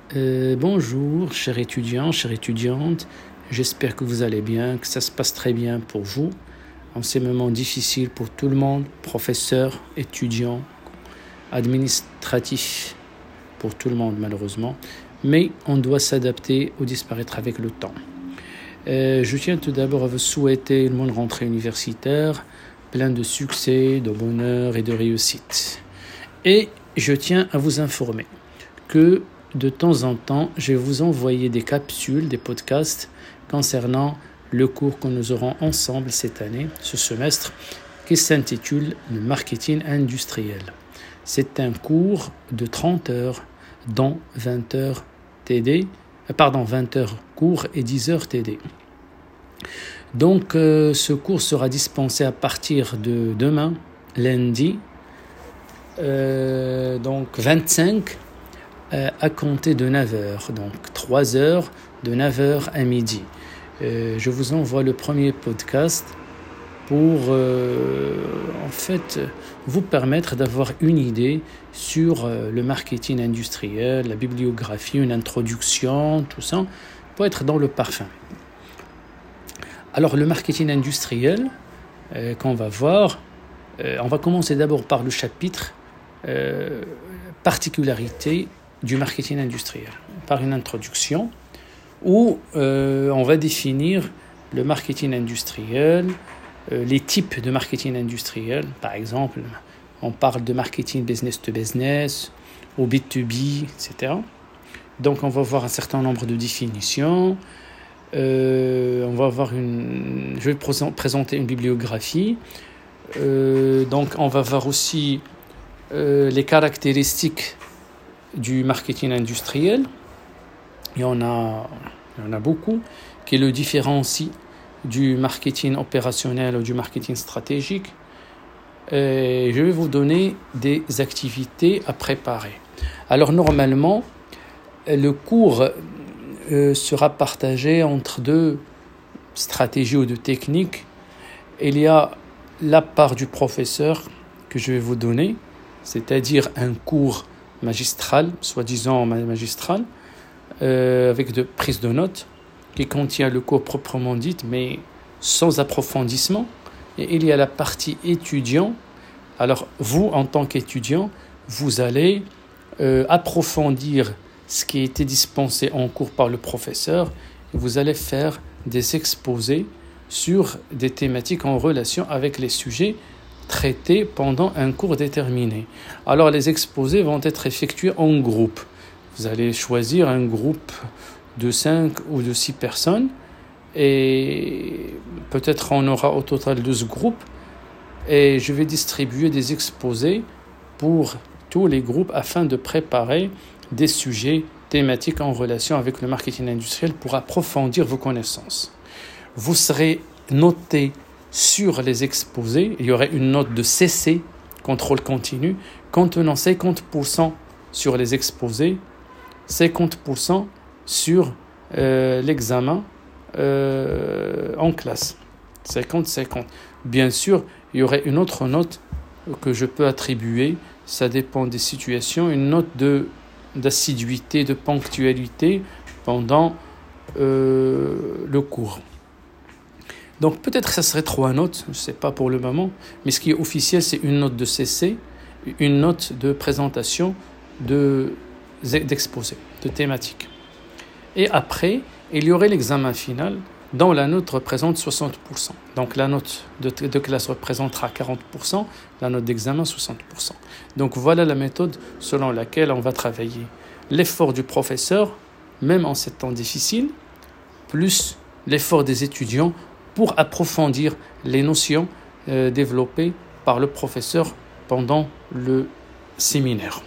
Bonjour, chers étudiants, chères étudiantes. J'espère que vous allez bien, que ça se passe très bien pour vous. En ces moments difficiles pour tout le monde, professeurs, étudiants, administratifs, pour tout le monde malheureusement. Mais on doit s'adapter ou disparaître avec le temps. Je tiens tout d'abord à vous souhaiter une bonne rentrée universitaire, plein de succès, de bonheur et de réussite. Et je tiens à vous informer que de temps en temps, je vais vous envoyer des capsules, des podcasts concernant le cours que nous aurons ensemble cette année, ce semestre, qui s'intitule le marketing industriel. C'est un cours de 30 heures, dont 20 heures cours et 10 heures TD. Donc, ce cours sera dispensé à partir de demain, lundi, donc 25 à compter de 9h, donc 3 heures de 9h à midi. Je vous envoie le premier podcast pour vous permettre d'avoir une idée sur le marketing industriel, la bibliographie, une introduction, tout ça, pour être dans le parfum. Alors le marketing industriel qu'on va voir, on va commencer d'abord par le chapitre particularité du marketing industriel, par une introduction où on va définir le marketing industriel, les types de marketing industriel. Par exemple, on parle de marketing business to business ou B2B, etc. Donc on va voir un certain nombre de définitions. Je vais présenter une bibliographie. Donc on va voir aussi les caractéristiques du marketing industriel. Il y en a beaucoup qui le différencient du marketing opérationnel ou du marketing stratégique. Et je vais vous donner des activités à préparer. Alors normalement, le cours sera partagé entre deux stratégies ou deux techniques. Il y a la part du professeur que je vais vous donner, c'est-à-dire un cours magistral, soi-disant magistral, avec de prise de notes, qui contient le cours proprement dit, mais sans approfondissement. Et il y a la partie étudiant. Alors, vous, en tant qu'étudiant, vous allez approfondir ce qui a été dispensé en cours par le professeur. Et vous allez faire des exposés sur des thématiques en relation avec les sujets traités pendant un cours déterminé. Alors, les exposés vont être effectués en groupe. Vous allez choisir un groupe de 5 ou de 6 personnes et peut-être on aura au total 12 groupes et je vais distribuer des exposés pour tous les groupes afin de préparer des sujets thématiques en relation avec le marketing industriel pour approfondir vos connaissances. Vous serez noté sur les exposés, il y aurait une note de CC, contrôle continu, contenant 50% sur les exposés, 50% sur l'examen en classe. 50-50. Bien sûr, il y aurait une autre note que je peux attribuer, ça dépend des situations, une note d'assiduité, de ponctualité pendant le cours. Donc peut-être que ça serait 3 notes, je ne sais pas pour le moment, mais ce qui est officiel, c'est une note de CC, une note de présentation d'exposé, de thématique. Et après, il y aurait l'examen final dont la note représente 60%. Donc la note de classe représentera 40%, la note d'examen 60%. Donc voilà la méthode selon laquelle on va travailler. L'effort du professeur, même en ces temps difficiles, plus l'effort des étudiants pour approfondir les notions développées par le professeur pendant le séminaire.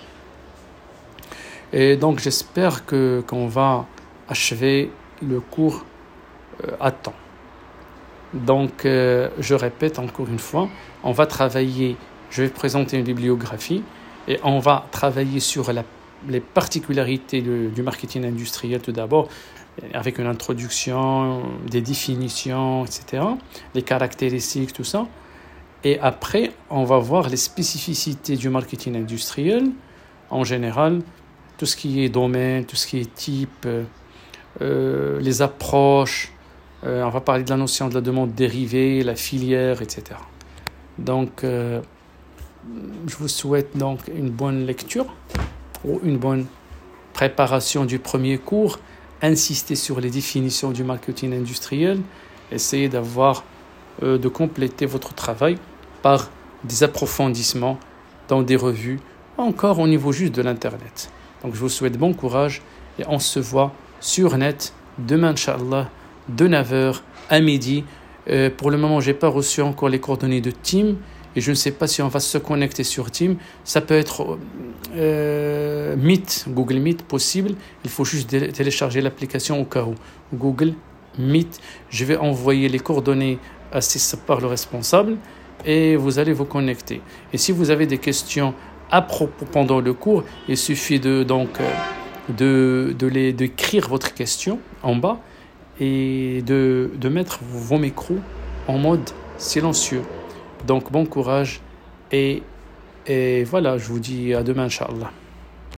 Et donc j'espère qu'on va achever le cours à temps. Donc je répète encore une fois, on va travailler, je vais présenter une bibliographie et on va travailler sur les particularités du marketing industriel tout d'abord, avec une introduction, des définitions, etc., les caractéristiques, tout ça. Et après, on va voir les spécificités du marketing industriel en général, tout ce qui est domaine, tout ce qui est type, les approches. On va parler de la notion de la demande dérivée, la filière, etc. Donc, je vous souhaite donc une bonne lecture ou une bonne préparation du premier cours. Insistez sur les définitions du marketing industriel. Essayez de compléter votre travail par des approfondissements dans des revues, encore au niveau juste de l'Internet. Donc, je vous souhaite bon courage et on se voit sur net demain, Inch'Allah, de 9h à midi. Pour le moment, je n'ai pas reçu encore les coordonnées de Team et je ne sais pas si on va se connecter sur Team. Ça peut être Meet, Google Meet possible. Il faut juste télécharger l'application au cas où. Google Meet. Je vais envoyer les coordonnées par le responsable et vous allez vous connecter. Et si vous avez des questions à propos pendant le cours, il suffit d'écrire votre question en bas et de mettre vos micros en mode silencieux. Donc bon courage et voilà, je vous dis à demain, Inch'Allah.